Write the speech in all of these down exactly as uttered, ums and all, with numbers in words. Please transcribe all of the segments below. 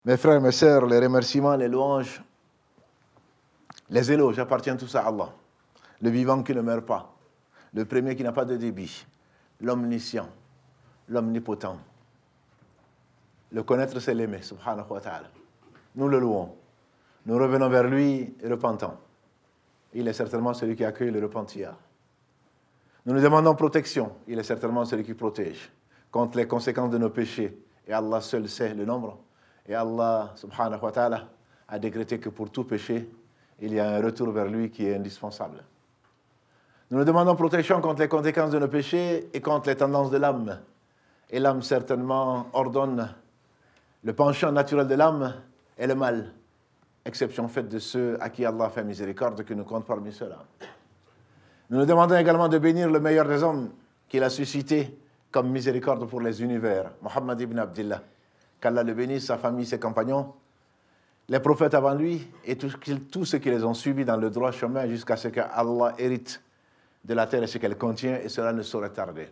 Mes frères, mes sœurs, les remerciements, les louanges, les éloges appartiennent tous à Allah, le vivant qui ne meurt pas, le premier qui n'a pas de débit, l'omniscient, l'omnipotent. Le connaître, c'est l'aimer, subhanahu wa ta'ala. Nous le louons. Nous revenons vers lui repentants. Il est certainement celui qui accueille le repentir. Nous nous demandons protection. Il est certainement celui qui protège contre les conséquences de nos péchés. Et Allah seul sait le nombre. Et Allah, subhanahu wa ta'ala, a décrété que pour tout péché, il y a un retour vers lui qui est indispensable. Nous nous demandons protection contre les conséquences de nos péchés et contre les tendances de l'âme. Et l'âme, certainement, ordonne le penchant naturel de l'âme et le mal, exception faite de ceux à qui Allah fait miséricorde, que nous compte parmi ceux-là. Nous nous demandons également de bénir le meilleur des hommes qu'il a suscité comme miséricorde pour les univers, Muhammad ibn Abdillah, qu'Allah le bénisse, sa famille, ses compagnons, les prophètes avant lui et tous tout ceux qui les ont suivis dans le droit chemin jusqu'à ce qu'Allah hérite de la terre et ce qu'elle contient, et cela ne saurait tarder.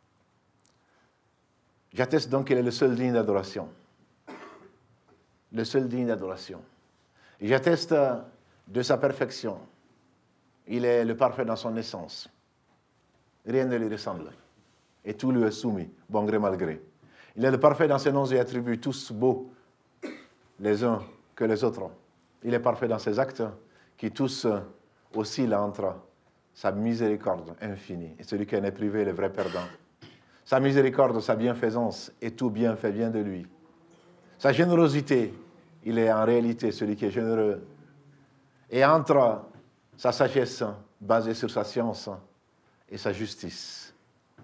J'atteste donc qu'il est le seul digne d'adoration. Le seul digne d'adoration. Et j'atteste de sa perfection. Il est le parfait dans son essence. Rien ne lui ressemble. Et tout lui est soumis, bon gré mal gré. Il est le parfait dans ses noms et attributs, tous beaux, les uns que les autres. Il est parfait dans ses actes, qui tous oscillent entre sa miséricorde infinie. Et celui qui en est privé est le vrai perdant. Sa miséricorde, sa bienfaisance, et tout bienfait vient de lui. Sa générosité, il est en réalité celui qui est généreux. Et entre sa sagesse basée sur sa science et sa justice.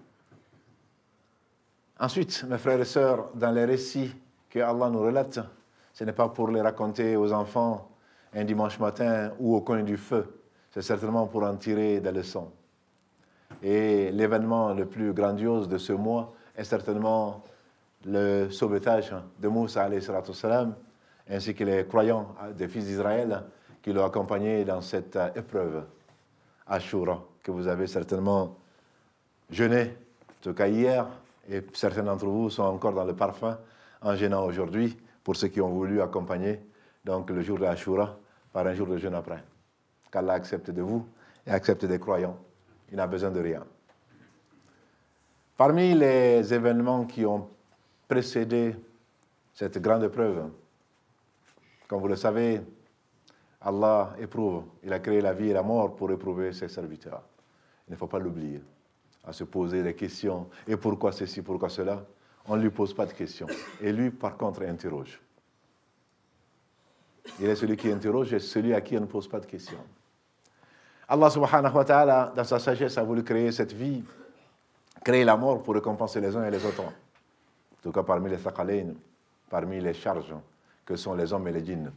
Ensuite, mes frères et sœurs, dans les récits que Allah nous relate, ce n'est pas pour les raconter aux enfants un dimanche matin ou au coin du feu. C'est certainement pour en tirer des leçons. Et l'événement le plus grandiose de ce mois est certainement le sauvetage de Moussa alayhi salatu wassalam, ainsi que les croyants des fils d'Israël qui l'ont accompagné dans cette épreuve Ashura, que vous avez certainement jeûné, en tout cas hier, et certains d'entre vous sont encore dans le parfum en jeûnant aujourd'hui, pour ceux qui ont voulu accompagner donc le jour de Ashura par un jour de jeûne après. Qu'Allah accepte de vous et accepte des croyants. Il n'a besoin de rien. Parmi les événements qui ont précédé cette grande épreuve, comme vous le savez, Allah éprouve. Il a créé la vie et la mort pour éprouver ses serviteurs. Il ne faut pas l'oublier. À se poser des questions. Et pourquoi ceci, pourquoi cela? On ne lui pose pas de questions. Et lui, par contre, interroge. Il est celui qui interroge et celui à qui on ne pose pas de questions. Allah subhanahu wa ta'ala, dans sa sagesse, a voulu créer cette vie, créer la mort pour récompenser les uns et les autres. En tout cas, parmi les thaqalayn, parmi les charges que sont les hommes et les djinns.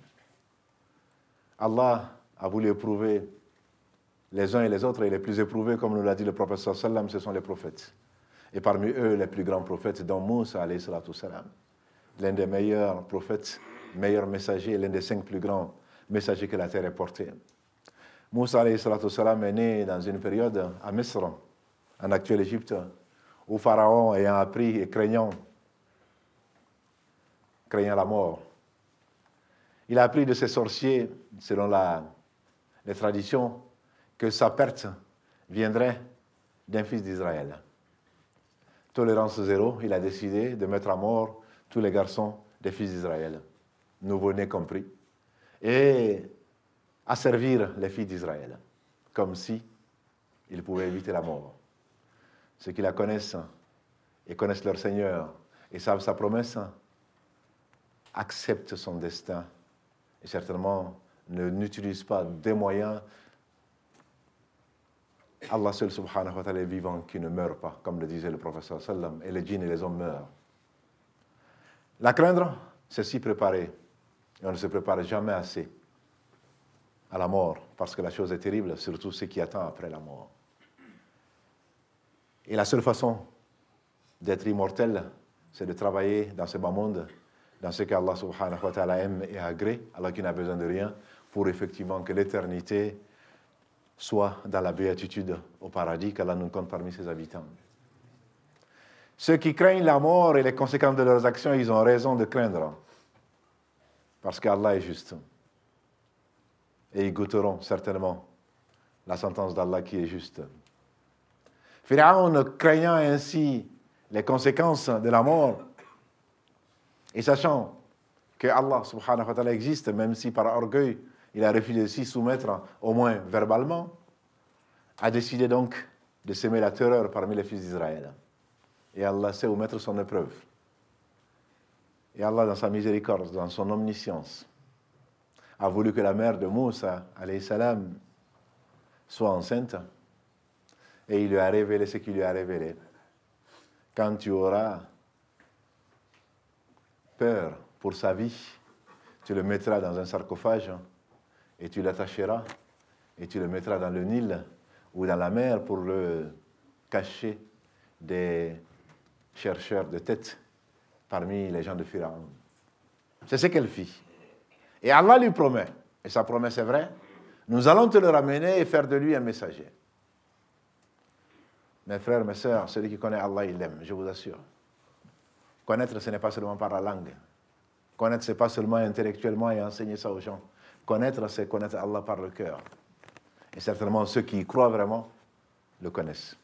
Allah a voulu éprouver les uns et les autres, et les plus éprouvés, comme nous l'a dit le prophète sallallahu alayhi wa sallam, ce sont les prophètes. Et parmi eux, les plus grands prophètes, dont Moussa alayhi salatu wassalam, l'un des meilleurs prophètes, meilleur messager, l'un des cinq plus grands messagers que la terre ait portés. Moussa alayhi salatu wassalam est né dans une période à Misr, en actuelle Égypte, où Pharaon, ayant appris et craignant, craignant la mort, il a appris de ses sorciers, selon la, les traditions, que sa perte viendrait d'un fils d'Israël. Tolérance zéro, il a décidé de mettre à mort tous les garçons des fils d'Israël, nouveau-nés compris, et à servir les filles d'Israël, comme si ils pouvaient éviter la mort. Ceux qui la connaissent et connaissent leur Seigneur et savent sa promesse, acceptent son destin et certainement ne, n'utilisent pas des moyens. Allah seul subhanahu wa ta'ala est vivant qui ne meurt pas, comme le disait le prophète sallallahu alayhi wa sallam, et les djinns et les hommes meurent. La craindre, c'est s'y préparer. Et on ne se prépare jamais assez à la mort, parce que la chose est terrible, surtout ce qui attend après la mort. Et la seule façon d'être immortel, c'est de travailler dans ce bas monde, dans ce qu'Allah subhanahu wa ta'ala aime et agrée, alors qu'il n'a besoin de rien, pour effectivement que l'éternité soit dans la béatitude au paradis, qu'Allah nous compte parmi ses habitants. Ceux qui craignent la mort et les conséquences de leurs actions, ils ont raison de craindre. Parce qu'Allah est juste. Et ils goûteront certainement la sentence d'Allah qui est juste. Pharaon, craignant ainsi les conséquences de la mort, et sachant que Allah subhanahu wa ta'ala existe, même si par orgueil, il a refusé de s'y soumettre, au moins verbalement, a décidé donc de semer la terreur parmi les fils d'Israël. Et Allah sait où mettre son épreuve. Et Allah, dans sa miséricorde, dans son omniscience, a voulu que la mère de Moussa, alayhi salam, soit enceinte. Et il lui a révélé ce qu'il lui a révélé. Quand tu auras peur pour sa vie, tu le mettras dans un sarcophage et tu l'attacheras et tu le mettras dans le Nil ou dans la mer pour le cacher des chercheurs de tête parmi les gens de Pharaon. C'est ce qu'elle fit. Et Allah lui promet, et sa promesse est vraie, nous allons te le ramener et faire de lui un messager. Mes frères, mes sœurs, celui qui connaît Allah, il l'aime, je vous assure. Connaître, ce n'est pas seulement par la langue. Connaître, ce n'est pas seulement intellectuellement et enseigner ça aux gens. Connaître, c'est connaître Allah par le cœur. Et certainement, ceux qui y croient vraiment le connaissent.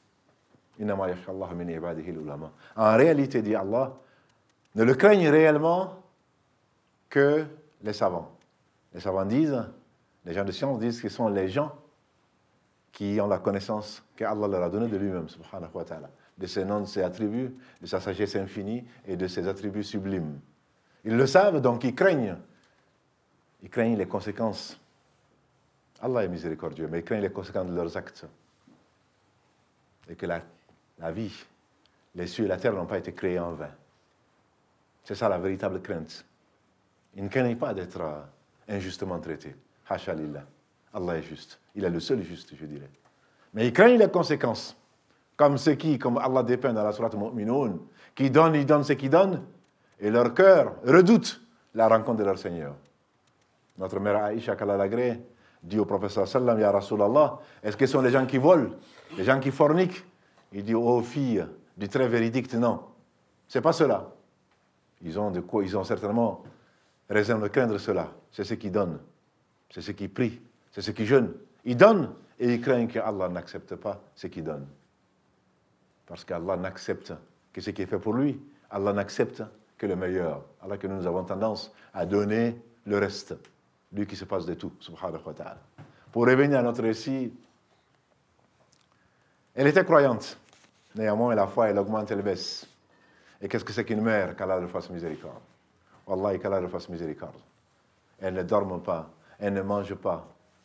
En réalité, dit Allah, ne le craignent réellement que les savants. Les savants disent, les gens de science disent que ce sont les gens qui ont la connaissance qu'Allah leur a donnée de lui-même, subhanahu wa ta'ala, de ses noms, de ses attributs, de sa sagesse infinie et de ses attributs sublimes. Ils le savent, donc ils craignent. Ils craignent les conséquences. Allah est miséricordieux, mais ils craignent les conséquences de leurs actes. Et que la, la vie, les cieux et la terre n'ont pas été créés en vain. C'est ça la véritable crainte. Ils ne craignent pas d'être euh, injustement traités. Hasha lillah. Allah est juste. Il est le seul juste, je dirais. Mais ils craignent les conséquences. Comme ceux qui, comme Allah dépeint dans la sourate Mu'minun, qui donnent, ils donnent ce qu'ils donnent, et leur cœur redoute la rencontre de leur Seigneur. Notre mère Aïcha, qu'Allah l'agrée, dit au professeur sallam, Ya Rasulallah, est-ce que ce sont les gens qui volent, les gens qui forniquent? Il dit, oh filles du très véridique, non. C'est pas cela. Ils ont de quoi, ils ont certainement raison de craindre cela. C'est ceux qui donnent, c'est ceux qui prient, c'est ceux qui jeûnent. Ils donnent et ils craignent que Allah n'accepte pas ce qu'ils donnent. Parce qu'Allah n'accepte que ce qui est fait pour lui. Allah n'accepte que le meilleur. Allah que nous avons tendance à donner le reste. Lui qui se passe de tout, subhanahu wa ta'ala. Pour revenir à notre récit, elle était croyante. Néanmoins, la foi, elle augmente, elle baisse. Et qu'est-ce que c'est qu'une mère? Qu'Allah le fasse miséricorde. Wallahi, qu'Allah le fasse miséricorde. Elle ne dorme pas, elle ne mange pas.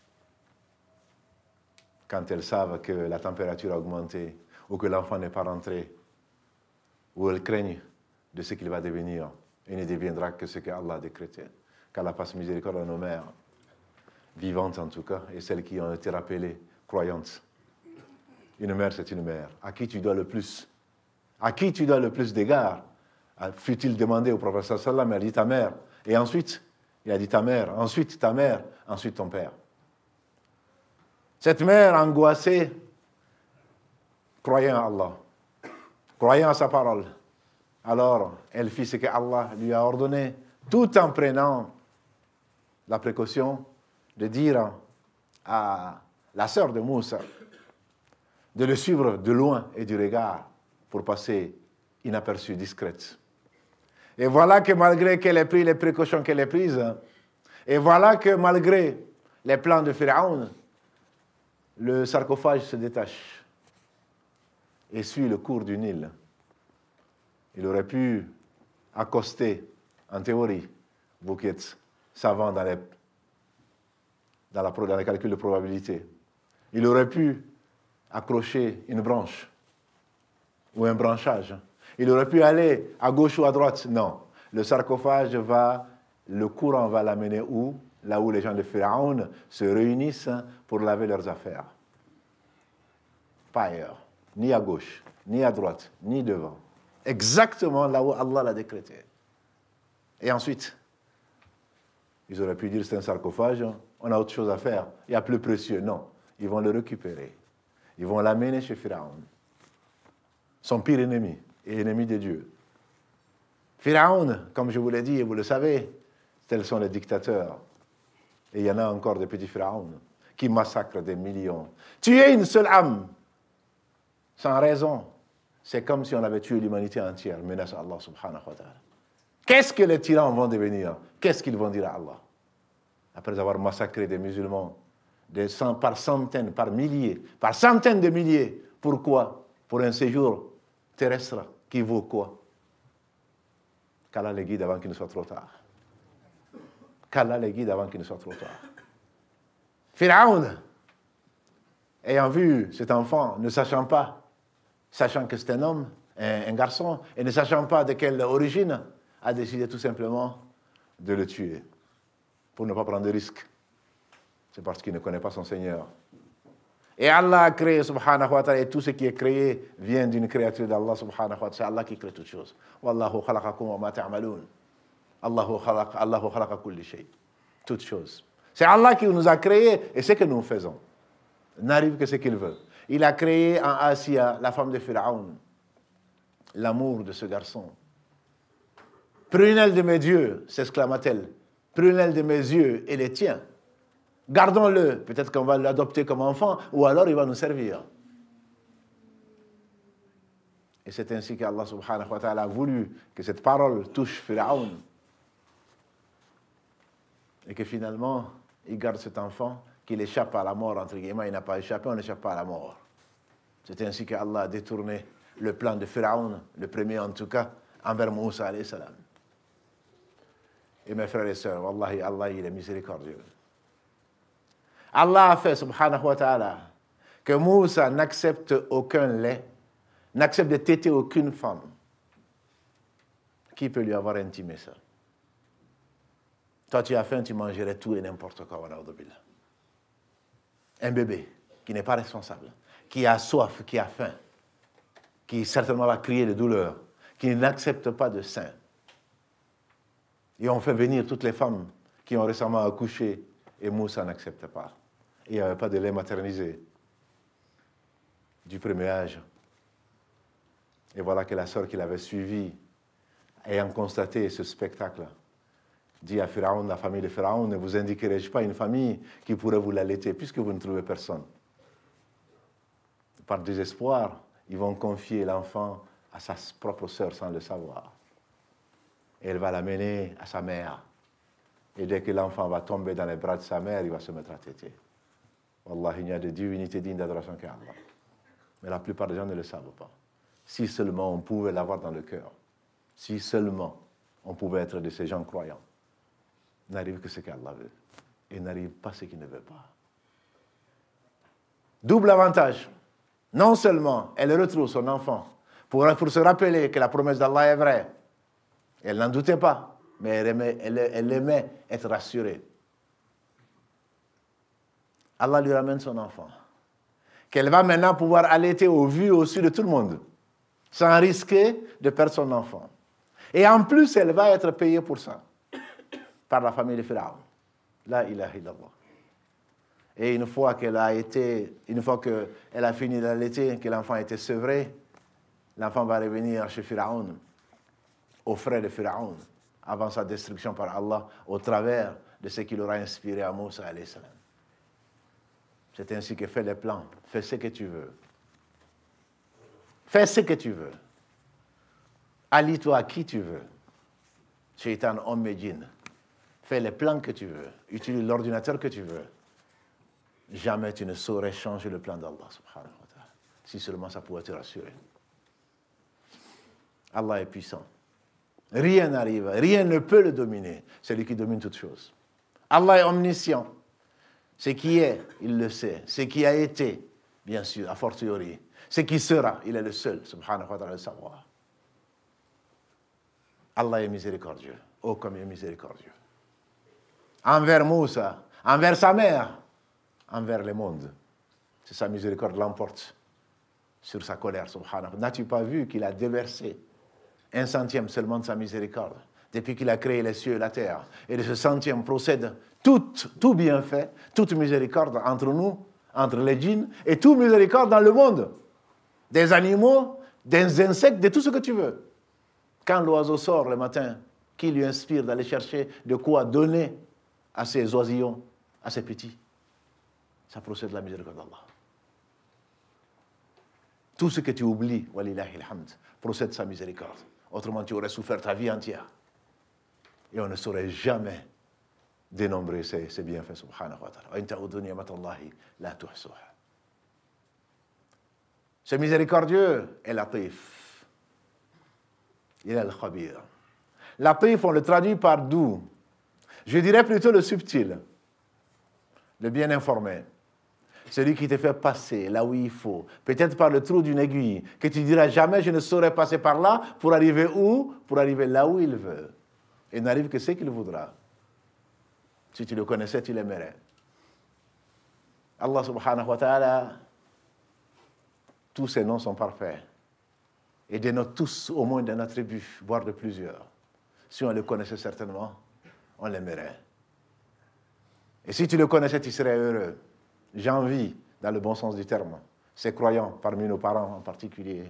Quand elles savent que la température a augmenté, ou que l'enfant n'est pas rentré, ou elles craignent de ce qu'il va devenir, et ne deviendra que ce qu'Allah a décrété. Qu'Allah fasse miséricorde à nos mères, vivantes en tout cas, et celles qui ont été rappelées croyantes. Une mère, c'est une mère. À qui tu dois le plus? À qui tu dois le plus d'égards? Fut-il demandé au professeur sallam, il a dit ta mère. Et ensuite, il a dit ta mère. Ensuite, ta mère. Ensuite, ton père. Cette mère angoissée, croyant à Allah, croyant à sa parole, alors elle fit ce que Allah lui a ordonné, tout en prenant la précaution de dire à la sœur de Moussa de le suivre de loin et du regard pour passer inaperçue, discrète. Et voilà que malgré qu'elle ait pris les précautions qu'elle ait prises, et voilà que malgré les plans de Pharaon, le sarcophage se détache et suit le cours du Nil. Il aurait pu accoster, en théorie, vous qui êtes savants dans les, dans, la, dans les calculs de probabilité, il aurait pu accrocher une branche ou un branchage. Il aurait pu aller à gauche ou à droite. Non. Le sarcophage va, le courant va l'amener où? Là où les gens de Pharaon se réunissent pour laver leurs affaires. Pas ailleurs. Ni à gauche, ni à droite, ni devant. Exactement là où Allah l'a décrété. Et ensuite, ils auraient pu dire c'est un sarcophage, on a autre chose à faire. Il y a plus précieux. Non. Ils vont le récupérer. Ils vont l'amener chez Pharaon. Son pire ennemi et ennemi de Dieu. Pharaon, comme je vous l'ai dit et vous le savez, Tels sont les dictateurs. Et il y en a encore des petits pharaons qui massacrent des millions. Tuer une seule âme, sans raison, c'est comme si on avait tué l'humanité entière, menace Allah subhanahu wa ta'ala. Qu'est-ce que les tyrans vont devenir? Qu'est-ce qu'ils vont dire à Allah? Après avoir massacré des musulmans des cent, par centaines, par milliers, par centaines de milliers. Pourquoi? Pour un séjour terrestre qui vaut quoi? Qu'Allah les guide avant qu'il ne soit trop tard. Qu'Allah les guide avant qu'il ne soit trop tard. Pharaon, ayant vu cet enfant, ne sachant pas, sachant que c'est un homme, un, un garçon, et ne sachant pas de quelle origine, a décidé tout simplement de le tuer, pour ne pas prendre de risques. C'est parce qu'il ne connaît pas son Seigneur. Et Allah a créé, subhanahu wa ta'ala, et tout ce qui est créé vient d'une créature d'Allah, subhanahu wa ta'ala. C'est Allah qui crée toutes choses. Wallahu khalaqakum wa ma ta'maloun. Allahu khalaqa, Allahu khalaqa kulli shay. Toutes choses. C'est Allah qui nous a créés, et c'est ce que nous faisons. N'arrive que ce qu'il veut. Il a créé en Asia la femme de Pharaon, l'amour de ce garçon. Prunelle de mes yeux, s'exclama-t-elle. Prunelle de mes yeux et les tiens. Gardons-le, peut-être qu'on va l'adopter comme enfant, ou alors il va nous servir. Et c'est ainsi qu'Allah subhanahu wa ta'ala a voulu que cette parole touche Pharaon. Et que finalement, il garde cet enfant, qu'il échappe à la mort, entre guillemets. Il n'a pas échappé, on n'échappe pas à la mort. C'est ainsi qu'Allah a détourné le plan de Pharaon, le premier en tout cas, envers Moussa alayhi salam. Et mes frères et sœurs, wallahi, Allah, il est miséricordieux. Allah a fait, subhanahu wa ta'ala, que Moussa n'accepte aucun lait, n'accepte de téter aucune femme. Qui peut lui avoir intimé ça? Toi, tu as faim, tu mangerais tout et n'importe quoi. Un bébé qui n'est pas responsable, qui a soif, qui a faim, qui certainement va crier de douleur, qui n'accepte pas de sein. Et on fait venir toutes les femmes qui ont récemment accouché et Moussa n'accepte pas. Il n'y avait pas de lait maternisé du premier âge. Et voilà que la sœur qui l'avait suivi, ayant constaté ce spectacle, dit à Pharaon, la famille de Pharaon, ne vous indiquerai-je pas une famille qui pourrait vous l'allaiter, puisque vous ne trouvez personne. Par désespoir, ils vont confier l'enfant à sa propre sœur sans le savoir. Et elle va l'amener à sa mère. Et dès que l'enfant va tomber dans les bras de sa mère, il va se mettre à téter. Wallah, il n'y a de divinité digne d'adoration qu'Allah. Mais la plupart des gens ne le savent pas. Si seulement on pouvait l'avoir dans le cœur. Si seulement on pouvait être de ces gens croyants. N'arrive que ce qu'Allah veut. Et n'arrive pas ce qu'il ne veut pas. Double avantage. Non seulement elle retrouve son enfant pour, pour se rappeler que la promesse d'Allah est vraie. Elle n'en doutait pas, mais elle aimait, elle, elle aimait être rassurée. Allah lui ramène son enfant, qu'elle va maintenant pouvoir allaiter au vu et au su de tout le monde, sans risquer de perdre son enfant. Et en plus, elle va être payée pour ça, par la famille de Pharaon. La ilaha illallah. Et une fois qu'elle a été, une fois qu'elle a fini d'allaiter, que l'enfant a été sevré, l'enfant va revenir chez Pharaon, aux frères de Pharaon, avant sa destruction par Allah, au travers de ce qu'il aura inspiré à Moussa alayhi salam. C'est ainsi que fais les plans, fais ce que tu veux. Fais ce que tu veux. Allie-toi à qui tu veux. Shaitan, homme et djinn. Fais les plans que tu veux. Utilise l'ordinateur que tu veux. Jamais tu ne saurais changer le plan d'Allah, subhanahu wa ta'ala. Si seulement ça pouvait te rassurer. Allah est puissant. Rien n'arrive, rien ne peut le dominer. C'est lui qui domine toutes choses. Allah est omniscient. Ce qui est, il le sait. Ce qui a été, bien sûr, a fortiori. Ce qui sera, il est le seul, subhanahu wa ta'ala, de savoir. Allah est miséricordieux. Oh, comme il est miséricordieux. Envers Moussa, envers sa mère, envers le monde. C'est sa miséricorde l'emporte sur sa colère, subhanahu. N'as-tu pas vu qu'il a déversé un centième seulement de sa miséricorde, depuis qu'il a créé les cieux et la terre. Et de ce centième procède tout, tout bienfait, toute miséricorde entre nous, entre les djinns, et toute miséricorde dans le monde. Des animaux, des insectes, de tout ce que tu veux. Quand l'oiseau sort le matin qui lui inspire d'aller chercher de quoi donner à ses oisillons, à ses petits. Ça procède de la miséricorde d'Allah. Tout ce que tu oublies, walillahi alhamd, procède de sa miséricorde. Autrement, tu aurais souffert ta vie entière. Et on ne saurait jamais dénombrer ses, ses bienfaits, subhanahu wa ta'ala. Ce miséricordieux est Latif. Il est le Khabir. Latif, on le traduit par doux. Je dirais plutôt le subtil, le bien informé. Celui qui te fait passer là où il faut, peut-être par le trou d'une aiguille, que tu diras jamais je ne saurais passer par là, pour arriver où? Pour arriver là où il veut. Et n'arrive que ce qu'il voudra. Si tu le connaissais, tu l'aimerais. Allah subhanahu wa ta'ala, tous ses noms sont parfaits. Et dénote tous au moins d'un attribut, voire de plusieurs. Si on le connaissait certainement, on l'aimerait. Et si tu le connaissais, tu serais heureux. J'envie, dans le bon sens du terme, ces croyants, parmi nos parents en particulier,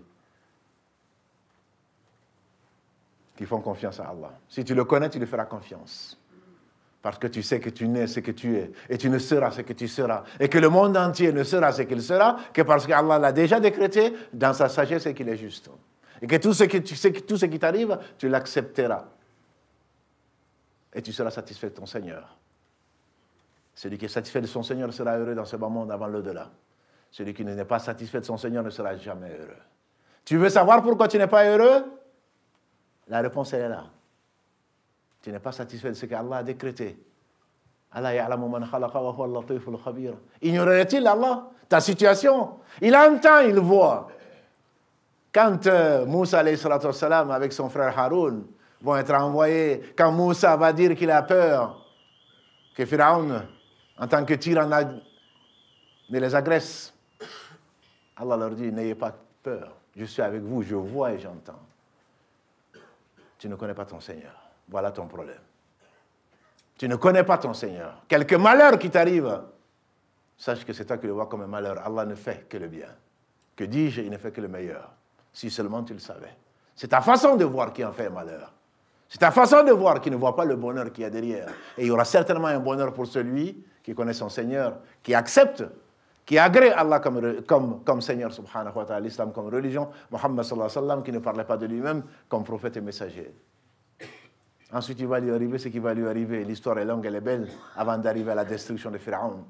qui font confiance à Allah. Si tu le connais, tu lui feras confiance. Parce que tu sais que tu n'es ce que tu es, et tu ne seras ce que tu seras, et que le monde entier ne sera ce qu'il sera, que parce qu'Allah l'a déjà décrété, dans sa sagesse, et qu'il est juste. Et que tout ce, que tu sais, tout ce qui t'arrive, tu l'accepteras. Et tu seras satisfait de ton Seigneur. Celui qui est satisfait de son Seigneur sera heureux dans ce bas monde avant l'au-delà. Celui qui n'est pas satisfait de son Seigneur ne sera jamais heureux. Tu veux savoir pourquoi tu n'es pas heureux? La réponse, elle est là. Tu n'es pas satisfait de ce qu'Allah a décrété. Allah ya'lamu man khalaqa wa huwa al-latiful khabir. Ignorerait-il Allah ta situation? Il entend, il voit. Quand euh, Moussa alayhi salatu wassalam, avec son frère Haroun vont être envoyés, quand Moussa va dire qu'il a peur que Pharaon, en tant que tyran, ne les agresse, Allah leur dit, n'ayez pas peur, je suis avec vous, je vois et j'entends. Tu ne connais pas ton Seigneur, voilà ton problème. Tu ne connais pas ton Seigneur. Quelque malheur qui t'arrive, sache que c'est toi qui le vois comme un malheur. Allah ne fait que le bien. Que dis-je, il ne fait que le meilleur. Si seulement tu le savais. C'est ta façon de voir qui en fait un malheur. C'est ta façon de voir qui ne voit pas le bonheur qu'il y a derrière. Et il y aura certainement un bonheur pour celui qui connaît son Seigneur, qui accepte, qui agrée Allah comme, comme, comme Seigneur, subhanahu wa ta'ala, l'islam comme religion, Muhammad sallallahu alayhi wa sallam, qui ne parlait pas de lui-même comme prophète et messager. Ensuite, il va lui arriver ce qui va lui arriver. L'histoire est longue, elle est belle, avant d'arriver à la destruction de Pharaon.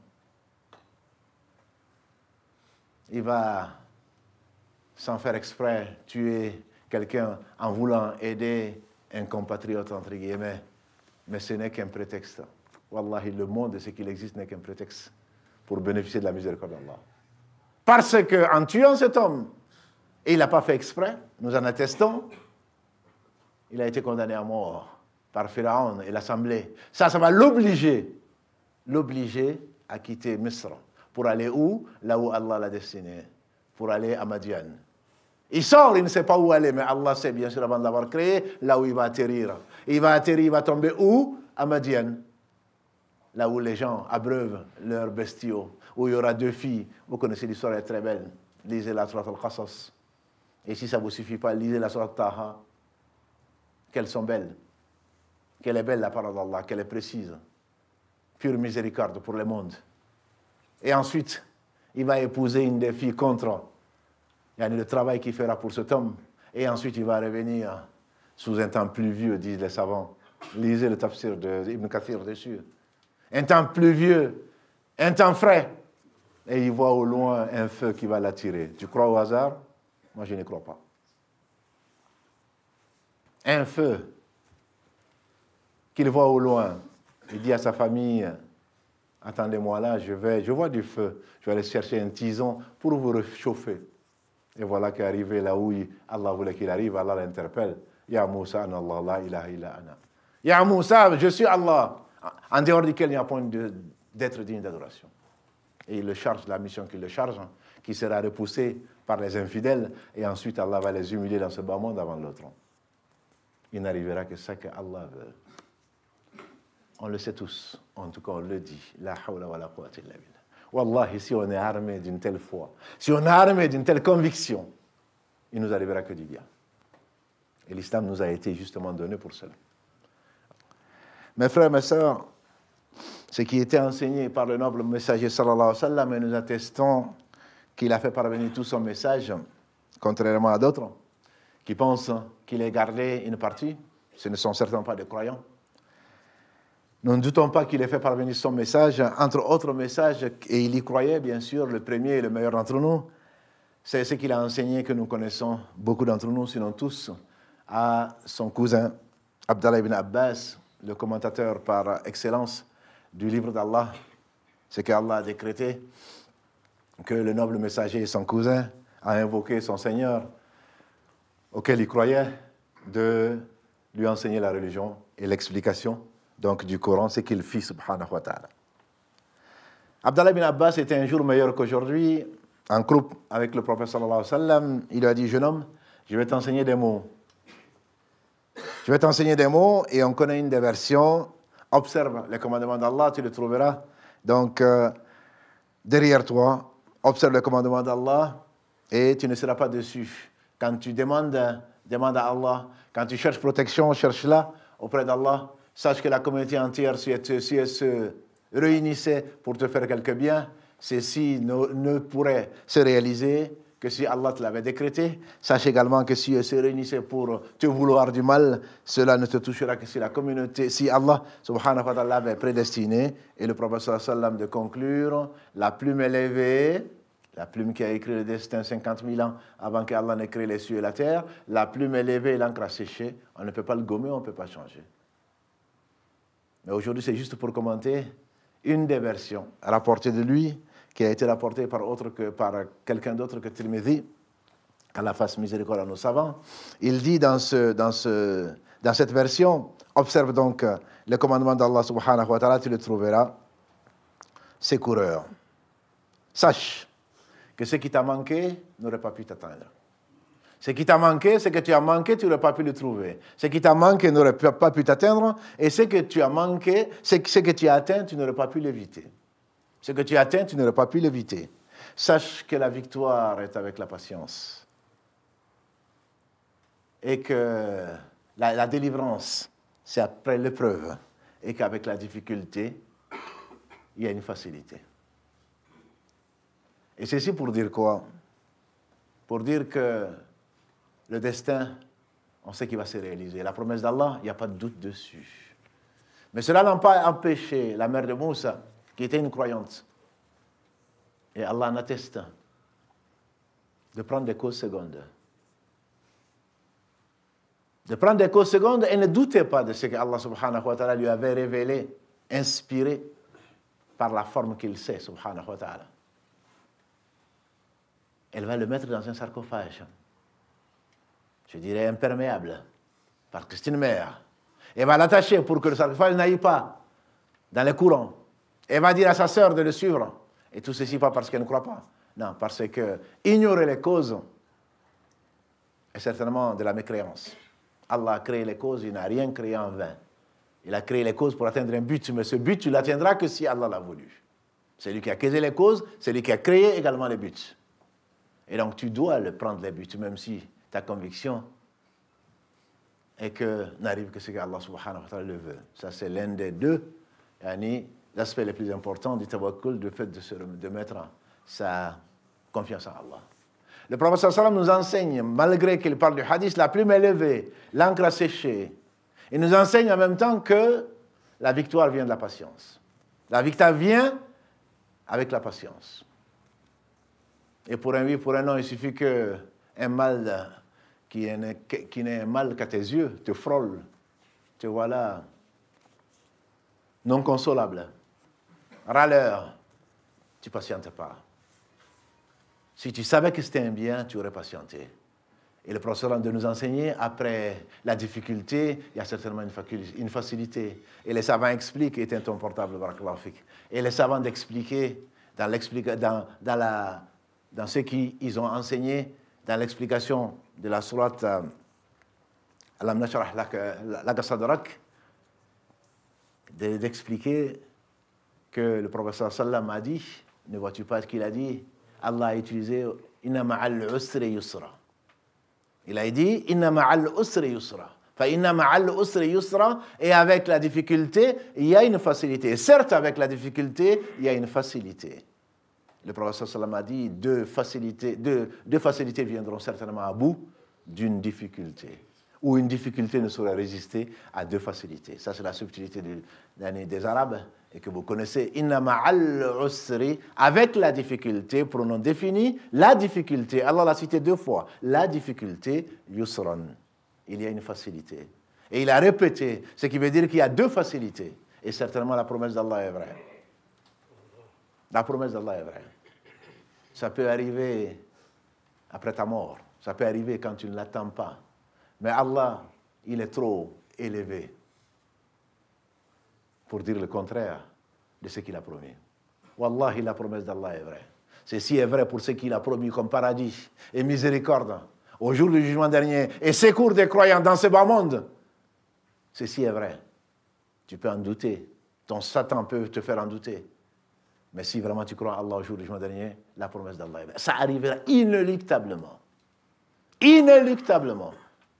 Il va, sans faire exprès, tuer quelqu'un en voulant aider un compatriote, entre guillemets. Mais ce n'est qu'un prétexte. Wallahi, le monde, ce qu'il existe, n'est qu'un prétexte pour bénéficier de la miséricorde d'Allah. Parce qu'en tuant cet homme, et il n'a pas fait exprès, nous en attestons, il a été condamné à mort par Pharaon et l'Assemblée. Ça, ça va l'obliger, l'obliger à quitter Misr. Pour aller où? Là où Allah l'a destiné. Pour aller à Madian. Il sort, il ne sait pas où aller, mais Allah sait bien sûr avant de l'avoir créé, là où il va atterrir. Il va atterrir, il va tomber où? À Madian. Là où les gens abreuvent leurs bestiaux, où il y aura deux filles. Vous connaissez l'histoire, elle est très belle. Lisez la Surat al-Qasas. Et si ça ne vous suffit pas, lisez la Surat Taha. Qu'elles sont belles. Qu'elle est belle la parole d'Allah, qu'elle est précise. Pure miséricorde pour le monde. Et ensuite, il va épouser une des filles contre. Il y a le travail qu'il fera pour cet homme. Et ensuite, il va revenir sous un temps pluvieux, disent les savants. Lisez le tafsir d'Ibn Kathir dessus. Un temps pluvieux, un temps frais. Et il voit au loin un feu qui va l'attirer. Tu crois au hasard? Moi, je n'y crois pas. Un feu qu'il voit au loin. Il dit à sa famille, attendez-moi là, je vais, je vois du feu. Je vais aller chercher un tison pour vous réchauffer. Et voilà qu'arrivé là où Allah voulait qu'il arrive, Allah l'interpelle. Ya Moussa, ana Allah, la ilaha illa ana. Ya Moussa, je suis Allah, en dehors duquel il n'y a point d'être digne d'adoration. Et il le charge, la mission qu'il le charge, qui sera repoussée par les infidèles, et ensuite Allah va les humilier dans ce bas monde avant l'autre. Il n'arrivera que ça que Allah veut. On le sait tous, en tout cas on le dit. La hawla wa la quwwata illa billah. Wallahi, si on est armé d'une telle foi, si on est armé d'une telle conviction, il ne nous arrivera que du bien. Et l'islam nous a été justement donné pour cela. Mes frères, mes sœurs, ce qui était enseigné par le noble messager sallallahu alayhi wa sallam, et nous attestons qu'il a fait parvenir tout son message, contrairement à d'autres qui pensent qu'il ait gardé une partie. Ce ne sont certainement pas des croyants. Nous ne doutons pas qu'il ait fait parvenir son message, entre autres messages, et il y croyait, bien sûr, le premier et le meilleur d'entre nous. C'est ce qu'il a enseigné que nous connaissons, beaucoup d'entre nous, sinon tous, à son cousin Abdallah ibn Abbas, le commentateur par excellence du livre d'Allah. C'est qu'Allah a décrété que le noble messager et son cousin a invoqué son Seigneur, auquel il croyait, de lui enseigner la religion et l'explication donc du Coran, c'est qu'il fit, subhanahu wa ta'ala. Abdallah ibn Abbas était un jour meilleur qu'aujourd'hui, en groupe avec le prophète sallallahu alayhi wa sallam. Il lui a dit, jeune homme, je vais t'enseigner des mots. Je vais t'enseigner des mots, et on connaît une des versions. Observe les commandements d'Allah, tu le trouveras. Donc, euh, derrière toi, observe les commandements d'Allah, et tu ne seras pas déçu. Quand tu demandes, demande à Allah. Quand tu cherches protection, cherche-la auprès d'Allah. Sache que la communauté entière, si elle, si elle se réunissait pour te faire quelque bien, ceci ne, ne pourrait se réaliser que si Allah te l'avait décrété. Sache également que si elle se réunissait pour te vouloir du mal, cela ne te touchera que si la communauté, si Allah subhanahu wa ta'ala l'avait prédestiné. Et le prophète sallallahu alayhi wa sallam de conclure, la plume élevée, la plume qui a écrit le destin cinquante mille ans avant qu'Allah n'ait créé les cieux et la terre, la plume est levée et l'encre a séché. On ne peut pas le gommer, on ne peut pas changer. Mais aujourd'hui, c'est juste pour commenter une des versions rapportées de lui, qui a été rapportée par, autre que, par quelqu'un d'autre que Tirmidhi, qu'Allah fasse miséricorde à nos savants. Il dit dans, ce, dans, ce, dans cette version, observe donc le commandement d'Allah subhanahu wa ta'ala, tu le trouveras, ses coureurs. Sache que ce qui t'a manqué n'aurait pas pu t'atteindre. Ce qui t'a manqué, ce que tu as manqué, tu n'aurais pas pu le trouver. Ce qui t'a manqué n'aurait pas pu t'atteindre, et ce que tu as manqué, ce que tu as atteint, tu n'aurais pas pu l'éviter. Ce que tu as atteint, tu n'aurais pas pu l'éviter. Sache que la victoire est avec la patience. Et que la, la délivrance, c'est après l'épreuve. Et qu'avec la difficulté, il y a une facilité. Et ceci pour dire quoi? Pour dire que le destin, on sait qu'il va se réaliser. La promesse d'Allah, il n'y a pas de doute dessus. Mais cela n'a pas empêché la mère de Moussa, qui était une croyante, et Allah en atteste, de prendre des causes secondes. De prendre des causes secondes et ne doutez pas de ce que Allah subhanahu wa ta'ala lui avait révélé, inspiré par la forme qu'il sait, subhanahu wa ta'ala. Elle va le mettre dans un sarcophage, je dirais imperméable, parce que c'est une mer. Elle va l'attacher pour que le sarcophage n'aille pas dans les courants. Elle va dire à sa sœur de le suivre. Et tout ceci pas parce qu'elle ne croit pas. Non, parce que ignorer les causes est certainement de la mécréance. Allah a créé les causes, il n'a rien créé en vain. Il a créé les causes pour atteindre un but, mais ce but, tu ne l'atteindras que si Allah l'a voulu. C'est lui qui a créé les causes, c'est lui qui a créé également les buts. Et donc tu dois le prendre les buts, même si ta conviction est que n'arrive que ce qu'Allah subhanahu wa ta'ala le veut. Ça, c'est l'un des deux, yani, l'aspect le plus important du tawakkul, le fait de, se, de mettre sa confiance en Allah. Le prophète sallallahu alayhi wa sallam nous enseigne, malgré qu'il parle du hadith, la plume est levée, l'encre a séché. Il nous enseigne en même temps que la victoire vient de la patience. La victoire vient avec la patience. Et pour un oui, pour un non, il suffit qu'un mal qui n'est, qui n'est un mal qu'à tes yeux te frôle, te voilà non consolable, râleur, tu ne patientes pas. Si tu savais que c'était un bien, tu aurais patienté. Et le professeur de nous enseigner, après la difficulté, il y a certainement une facilité. Et les savants expliquent, et ton portable, barakallahu fik. Et les savants d'expliquer, dans, dans, dans, la, dans ce qu'ils ont enseigné, dans l'explication de la sourate euh, Alam nashrah laka sadrak, d'expliquer que le professeur sallam a dit, ne vois-tu pas ce qu'il a dit? Allah a utilisé « Inna ma'al usri yusra ». Il a dit « Inna ma'al usri yusra ». فَإِنَّ مَعَ الْعُسْرِ يُسْرًا. Et avec la difficulté, il y a une facilité. Et certes, avec la difficulté, il y a une facilité. Le prophète sallam a dit, deux facilités, deux, deux facilités viendront certainement à bout d'une difficulté. Ou une difficulté ne saurait résister à deux facilités. Ça, c'est la subtilité des, des Arabes et que vous connaissez. Inna ma'al usri, avec la difficulté, pronom défini, la difficulté, Allah l'a cité deux fois, la difficulté, yusran. Il y a une facilité. Et il a répété, ce qui veut dire qu'il y a deux facilités. Et certainement la promesse d'Allah est vraie. La promesse d'Allah est vraie. Ça peut arriver après ta mort. Ça peut arriver quand tu ne l'attends pas. Mais Allah, il est trop élevé pour dire le contraire de ce qu'il a promis. Wallahi, la promesse d'Allah est vraie. Ceci est vrai pour ce qu'il a promis comme paradis et miséricorde au jour du jugement dernier et secours des croyants dans ce bas monde. Ceci est vrai. Tu peux en douter. Ton Satan peut te faire en douter. Mais si vraiment tu crois en Allah au jour du jugement dernier, la promesse d'Allah est vraie. Ça arrivera inéluctablement. Inéluctablement.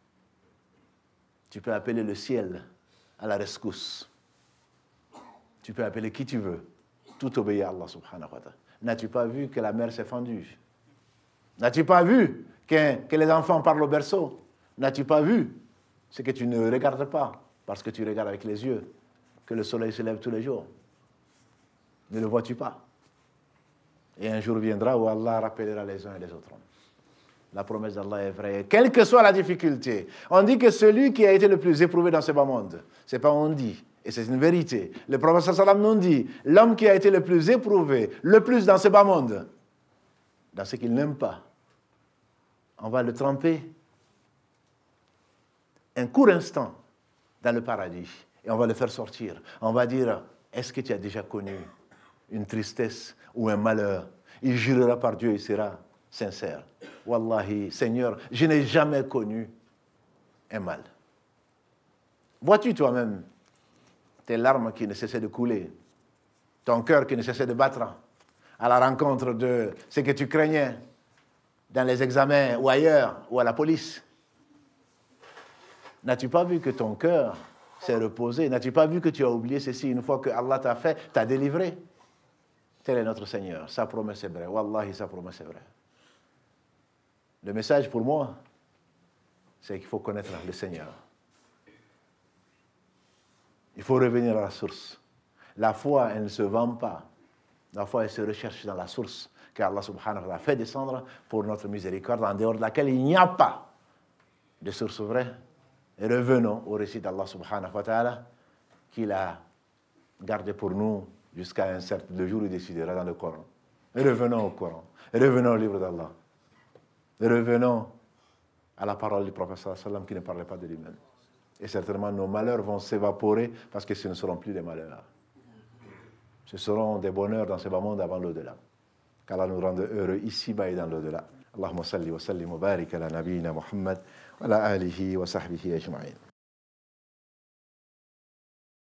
Tu peux appeler le ciel à la rescousse. Tu peux appeler qui tu veux. Tout obéit à Allah subhanahu wa ta'ala. N'as-tu pas vu que la mer s'est fendue? N'as-tu pas vu que, que les enfants parlent au berceau? N'as-tu pas vu ce que tu ne regardes pas parce que tu regardes avec les yeux que le soleil se lève tous les jours? Ne le vois-tu pas? Et un jour viendra où Allah rappellera les uns et les autres. La promesse d'Allah est vraie, quelle que soit la difficulté. On dit que celui qui a été le plus éprouvé dans ce bas monde, c'est pas on dit, et c'est une vérité. Le prophète sallam nous dit, l'homme qui a été le plus éprouvé, le plus dans ce bas monde, dans ce qu'il n'aime pas, on va le tremper un court instant dans le paradis et on va le faire sortir. On va dire, est-ce que tu as déjà connu une tristesse ou un malheur? Il jurera par Dieu, il sera sincère. Wallahi, Seigneur, je n'ai jamais connu un mal. Vois-tu toi-même tes larmes qui ne cessaient de couler, ton cœur qui ne cessait de battre à la rencontre de ce que tu craignais dans les examens ou ailleurs, ou à la police? N'as-tu pas vu que ton cœur s'est reposé? N'as-tu pas vu que tu as oublié ceci une fois que Allah t'a fait, t'a délivré? Tel est notre Seigneur. Sa promesse est vraie. Wallahi, sa promesse est vraie. Le message pour moi, c'est qu'il faut connaître le Seigneur. Il faut revenir à la source. La foi, elle ne se vend pas. La foi, elle se recherche dans la source qu'Allah subhanahu wa ta'ala a fait descendre pour notre miséricorde, en dehors de laquelle il n'y a pas de source vraie. Et revenons au récit d'Allah subhanahu wa ta'ala qu'il a gardé pour nous jusqu'à un certain jour où il décidera dans le Coran. Et revenons au Coran. Et revenons au livre d'Allah. Et revenons à la parole du prophète sallallahu alayhi wa sallam qui ne parlait pas de lui-même. Et certainement nos malheurs vont s'évaporer parce que ce ne seront plus des malheurs. Ce seront des bonheurs dans ce bas monde avant l'au-delà. Qu'Allah nous rende heureux ici-bas et dans l'au-delà. Allahumma salli wa sallim wa barik ala nabiyina Muhammad wa ala alihi wa sahbihi ajma'in.